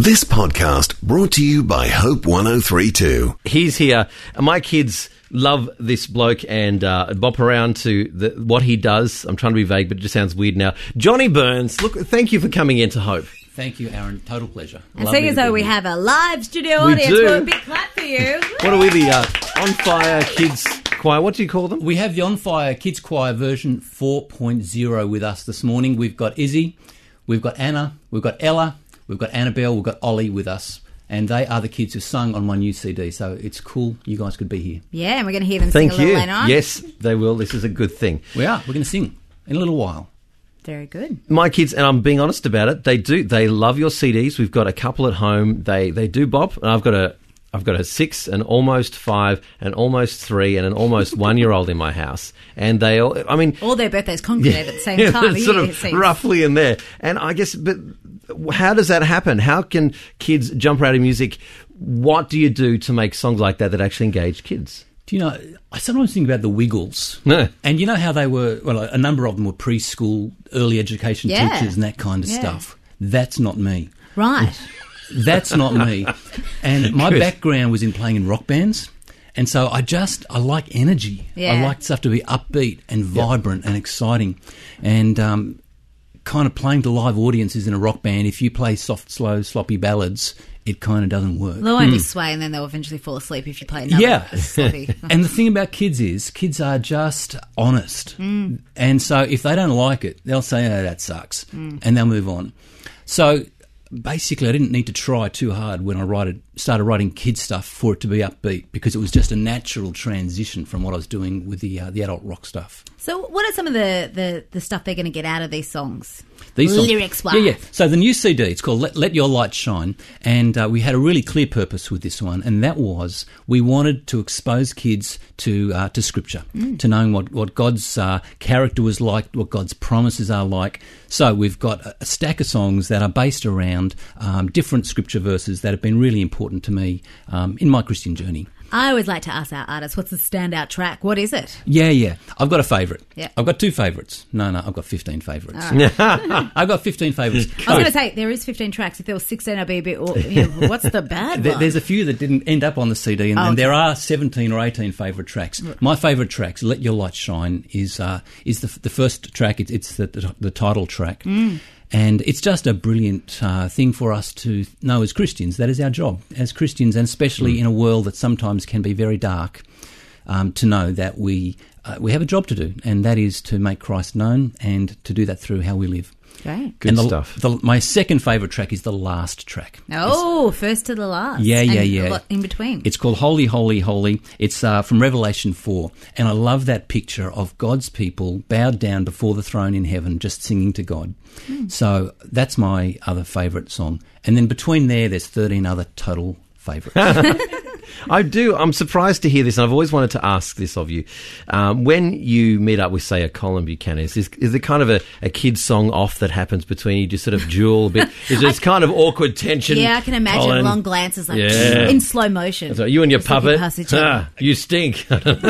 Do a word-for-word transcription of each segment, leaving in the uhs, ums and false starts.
This podcast brought to you by Hope one oh three point two. He's here. My kids love this bloke and uh, bop around to the, what he does. I'm trying to be vague, but it just sounds weird now. Johnny Burns, look, thank you for coming into Hope. Thank you, Aaron. Total pleasure. And seeing as though we have a live studio We audience, do. well, a big clap for you. What are we, the uh, On Fire Kids Choir? What do you call them? We have the On Fire Kids Choir version four point oh with us this morning. We've got Izzy, we've got Anna, we've got Ella, we've got Annabelle, we've got Ollie with us. And they are the kids who sung on my new C D. So it's cool you guys could be here. Yeah, and we're going to hear them Thank sing a you. little later on. Yes, they will. This is a good thing. We are. We're going to sing in a little while. Very good. My kids, and I'm being honest about it, they do. They love your C Ds. We've got a couple at home. They they do bop. And I've got a I've got a six, an almost five, an almost three, and an almost one year old in my house. And they all. I mean, All their birthdays congregate at the same yeah, time. sort Yeah, of it seems. roughly in there. And I guess, but how does that happen? How can kids jump around in music? What do you do to make songs like that that actually engage kids? Do you know, I sometimes think about the Wiggles. No. And you know how they were, well, a number of them were preschool, early education Yeah. teachers and that kind of Yeah. stuff. That's not me. Right. That's not me. And my Good. background was in playing in rock bands. And so I just, I like energy. Yeah. I like stuff to be upbeat and vibrant and exciting. And um, kind of playing to live audiences in a rock band, if you play soft, slow, sloppy ballads, it kind of doesn't work. They'll only sway and then they'll eventually fall asleep if you play another Yeah. sloppy. And the thing about kids is, kids are just honest. Mm. And so if they don't like it, they'll say, oh, that sucks. Mm. And they'll move on. So basically, I didn't need to try too hard when I write, started writing kids stuff for it to be upbeat, because it was just a natural transition from what I was doing with the uh, the adult rock stuff. So what are some of the, the, the stuff they're going to get out of these songs? These songs- Lyrics-wise. Yeah, yeah. So the new C D, it's called Let, Let Your Light Shine, and uh, we had a really clear purpose with this one, and that was we wanted to expose kids to uh, to Scripture, mm. to knowing what, what God's uh, character was like, what God's promises are like. So we've got a, a stack of songs that are based around um, different Scripture verses that have been really important to me um, in my Christian journey. I always like to ask our artists, what's the standout track? What is it? Yeah, yeah. I've got a favourite. Yeah. I've got two favourites. No, no, I've got fifteen favourites. Right. I've got fifteen favourites. I was going to say, there is fifteen tracks. If there was sixteen, I'd be a bit, or, you know, what's the bad There, one? there's a few that didn't end up on the C D, and, Oh, and okay. there are seventeen or eighteen favourite tracks. My favourite tracks, Let Your Light Shine, is uh, is the, the first track. It's, it's the, the, the title track. Mm. And it's just a brilliant uh, thing for us to know as Christians. That is our job as Christians, and especially mm. in a world that sometimes can be very dark, um, to know that we uh, we have a job to do, and that is to make Christ known and to do that through how we live. Great. Good and the, stuff. The, my second favourite track is the last track. Oh, first to the last. Yeah, yeah, and yeah. A lot in between. It's called Holy, Holy, Holy. It's uh, from Revelation four. And I love that picture of God's people bowed down before the throne in heaven, just singing to God. Mm. So that's my other favourite song. And then between there, there's thirteen other total favourites. I do. I'm surprised to hear this, and I've always wanted to ask this of you. Um, when you meet up with, say, a Colin Buchanan, is, is there kind of a, a kid's song off that happens between you, just sort of duel a bit? Is there this kind of awkward tension? Yeah, I can imagine Colin? long glances, like Yeah. in slow motion. So you and your Just looking puppet, past each other. ah, you stink.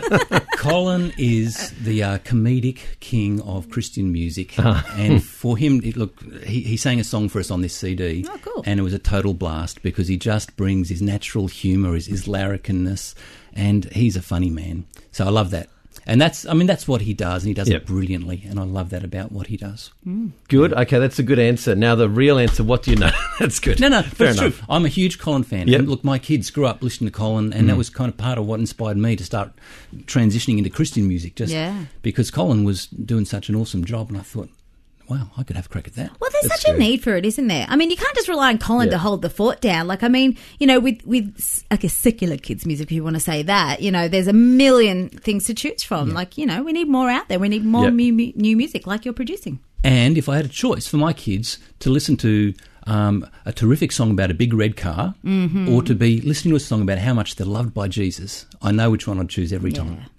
Colin is the uh, comedic king of Christian music, and for him, it, look, he, he sang a song for us on this C D, Oh, cool. and it was a total blast because he just brings his natural humour, his, his larrikindness, and he's a funny man. So I love that. And that's, I mean, that's what he does, and he does Yep. it brilliantly, and I love that about what he does. Good. Okay, that's a good answer. Now the real answer. What do you know? That's good. No, no, fair that's enough. true. I'm a huge Colin fan. Yep. And look, my kids grew up listening to Colin, and that was kind of part of what inspired me to start transitioning into Christian music, just Yeah. because Colin was doing such an awesome job, and I thought, wow, I could have a crack at that. Well, there's That's such a true. need for it, isn't there? I mean, you can't just rely on Colin Yeah. to hold the fort down. Like, I mean, you know, with, with I guess, secular kids' music, if you want to say that, you know, there's a million things to choose from. Like, you know, we need more out there. We need more Yeah. mu- mu- new music like you're producing. And if I had a choice for my kids to listen to um, a terrific song about a big red car, Mm-hmm. or to be listening to a song about how much they're loved by Jesus, I know which one I'd choose every time.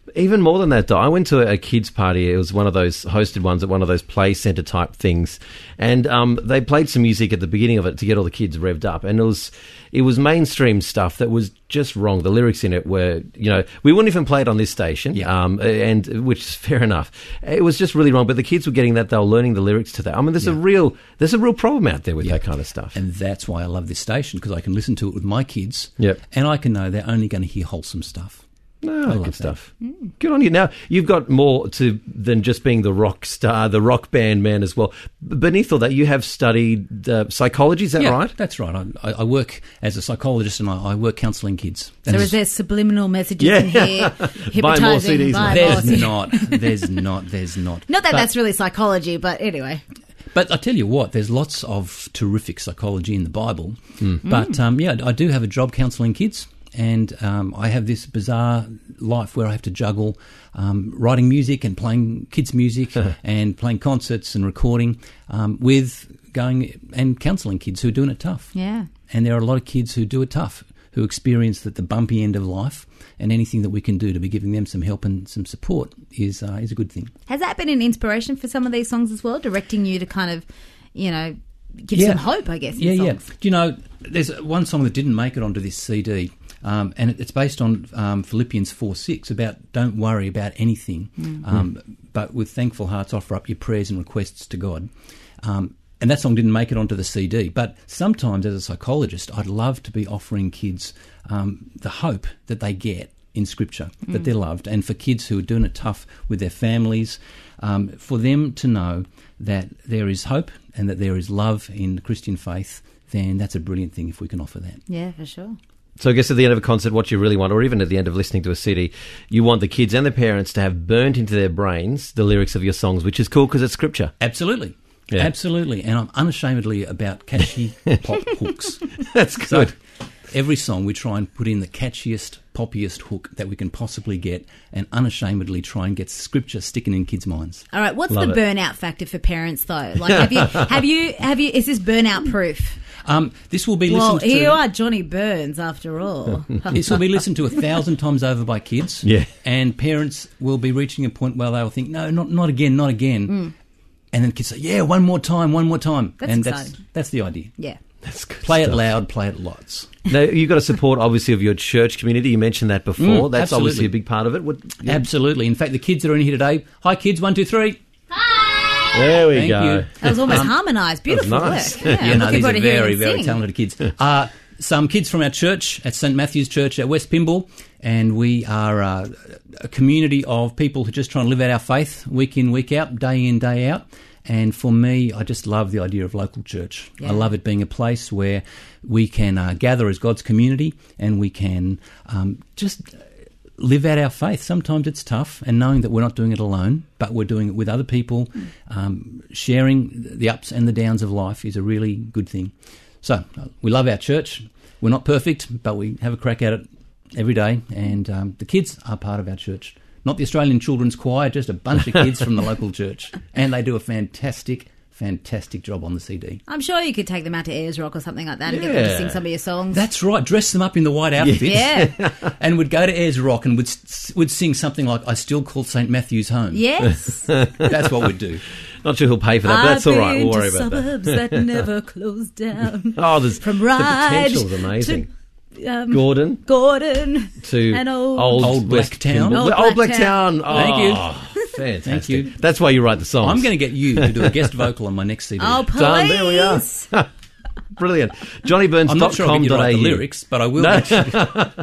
Even more than that, though, I went to a kids' party. It was one of those hosted ones at one of those play centre type things, and um, they played some music at the beginning of it to get all the kids revved up, and it was it was mainstream stuff that was just wrong. The lyrics in it were, you know, we wouldn't even play it on this station, Yeah. um, and which is fair enough. It was just really wrong. But the kids were getting that; they were learning the lyrics to that. I mean, there's a real there's a real problem out there with Yeah. that kind of stuff. And that's why I love this station, because I can listen to it with my kids, Yep. and I can know they're only going to hear wholesome stuff. No, I love good that. stuff. Good on you. Now, you've got more to than just being the rock star, the rock band man as well. B- Beneath all that, you have studied uh, psychology, is that yeah, right? That's right. I, I work as a psychologist, and I, I work counselling kids. So And is there subliminal messages Yeah. in here? Buy more Hypnotising, C Ds, buy mate. more There's C Ds. not. There's not. There's not. Not that But- that's really psychology, but anyway. But I tell you what, there's lots of terrific psychology in the Bible. Hmm. But um, yeah, I do have a job counselling kids, and um, I have this bizarre life where I have to juggle um, writing music and playing kids' music and playing concerts and recording um, with going and counselling kids who are doing it tough. Yeah. And there are a lot of kids who do it tough, who experience that the bumpy end of life, and anything that we can do to be giving them some help and some support is uh, is a good thing. Has that been an inspiration for some of these songs as well, directing you to kind of, you know, give Yeah. some hope, I guess, in Yeah, yeah. songs? Do you know, there's one song that didn't make it onto this C D, um, and it- it's based on um, Philippians four six about don't worry about anything, um, but with thankful hearts offer up your prayers and requests to God. Um, and that song didn't make it onto the C D. But sometimes, as a psychologist, I'd love to be offering kids um, the hope that they get in Scripture, that they're loved. And for kids who are doing it tough with their families, um, for them to know that there is hope and that there is love in the Christian faith, then that's a brilliant thing if we can offer that. Yeah, for sure. So I guess at the end of a concert, what you really want, or even at the end of listening to a C D, you want the kids and the parents to have burnt into their brains the lyrics of your songs, which is cool because it's Scripture. Absolutely. Yeah. Absolutely. And I'm unashamedly about catchy pop hooks. That's good. So every song we try and put in the catchiest, poppiest hook that we can possibly get, and unashamedly try and get Scripture sticking in kids' minds. All right, what's Love the it. burnout factor for parents though? Like, have you, have you, have you? Is this burnout proof? Um, this will be Well, listened here to. you are, Johnny Burns, after all. This will be listened to a thousand times over by kids. Yeah. And parents will be reaching a point where they will think, no, not not again, not again. And then kids say, yeah, one more time, one more time. That's and exciting. that's that's the idea. Yeah. That's good Play stuff. it loud, play it lots. Now, you've got to support, obviously, of your church community. You mentioned that before. Mm, That's absolutely. obviously a big part of it. What, yeah. Absolutely. In fact, the kids that are in here today, hi kids, one, two, three. There we Thank go. you. That was almost harmonised. Beautiful nice. work. Yeah, Yeah, no, looking these forward are to hearing very, him very sing. talented kids. Uh, some kids from our church at Saint Matthew's Church at West Pymble, and we are uh, a community of people who just try and live out our faith week in, week out, day in, day out. And for me, I just love the idea of local church. Yeah. I love it being a place where we can uh, gather as God's community, and we can um, just live out our faith. Sometimes it's tough, and knowing that we're not doing it alone, but we're doing it with other people, um, sharing the ups and the downs of life is a really good thing. So uh, we love our church. We're not perfect, but we have a crack at it every day, and um, the kids are part of our church. Not the Australian Children's Choir, just a bunch of kids from the local church. And they do a fantastic, fantastic job on the C D. I'm sure you could take them out to Ayers Rock or something like that and get them to Yeah. sing some of your songs. That's right. Dress them up in the white outfits. Yeah. And would go to Ayers Rock and would s- would sing something like "I Still Call Saint Matthew's Home." Yes. That's what we'd do. Not sure who'll pay for that, but that's all right. We'll worry I've been about to that. suburbs that never close down. Oh, there's, From the Ryde potential is amazing. to um, Gordon Gordon to and old, old, Old West Blacktown. Pymble. Old Old Blacktown. Blacktown. Oh, Thank you. Fantastic. Thank you. That's why you write the songs. I'm going to get you to do a guest vocal on my next C D. Oh, please. Done. There we are. Brilliant. Johnny Burns I'm dot not sure I'll com get you dot to a write u. the lyrics, but I will. No. get you-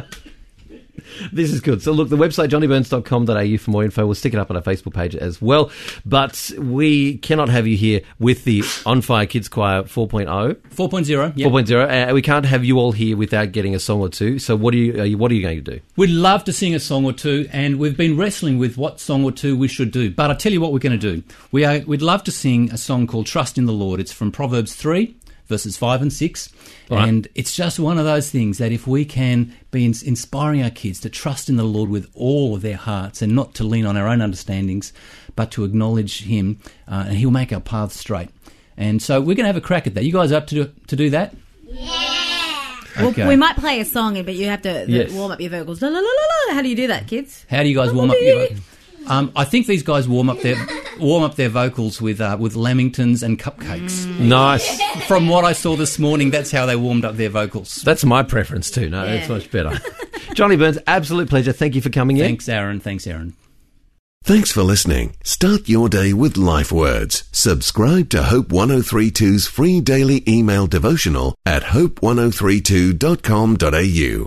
This is good. So look, the website, johnny burns dot com dot a u for more info. We'll stick it up on our Facebook page as well. But we cannot have you here with the On Fire Kids Choir four point oh. four point oh. Yeah. four point oh. Uh, we can't have you all here without getting a song or two. So what are you, are you, what are you going to do? We'd love to sing a song or two, and we've been wrestling with what song or two we should do. But I tell you what we're going to do. We are, we'd love to sing a song called Trust in the Lord. It's from Proverbs three, verses five and six. All right. And it's just one of those things that if we can be ins- inspiring our kids to trust in the Lord with all of their hearts and not to lean on our own understandings, but to acknowledge Him, uh, and He'll make our paths straight. And so we're going to have a crack at that. You guys up to do, to do that? Well, Okay. we might play a song, but you have to the, Yes. warm up your vocals. La, la, la, la, la. How do you do that, kids? How do you guys warm up your vocals? Um, I think these guys warm up their warm up their vocals with uh, with lamingtons and cupcakes. Nice. From what I saw this morning, that's how they warmed up their vocals. That's my preference too. No, that's Yeah. much better. Johnny Burns, absolute pleasure. Thank you for coming in. Thanks, Aaron. Thanks, Aaron. Thanks for listening. Start your day with Life Words. Subscribe to Hope one oh three two's free daily email devotional at hope ten thirty-two dot com dot a u.